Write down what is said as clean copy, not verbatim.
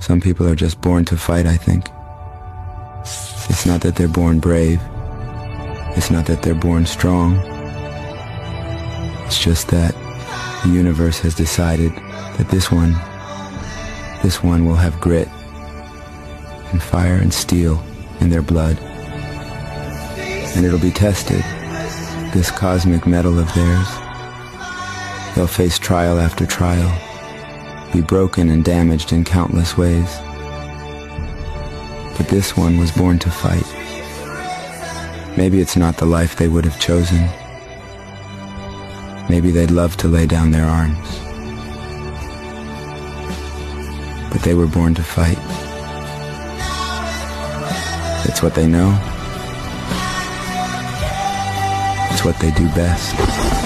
Some people are just born to fight, I think. It's not that they're born brave. It's not that they're born strong. It's just that the universe has decided that this one will have grit and fire and steel in their blood. And it'll be tested, this cosmic metal of theirs. They'll face trial after trial, be broken and damaged in countless ways. But this one was born to fight. Maybe it's not the life they would have chosen. Maybe they'd love to lay down their arms. But they were born to fight. It's what they know. It's what they do best.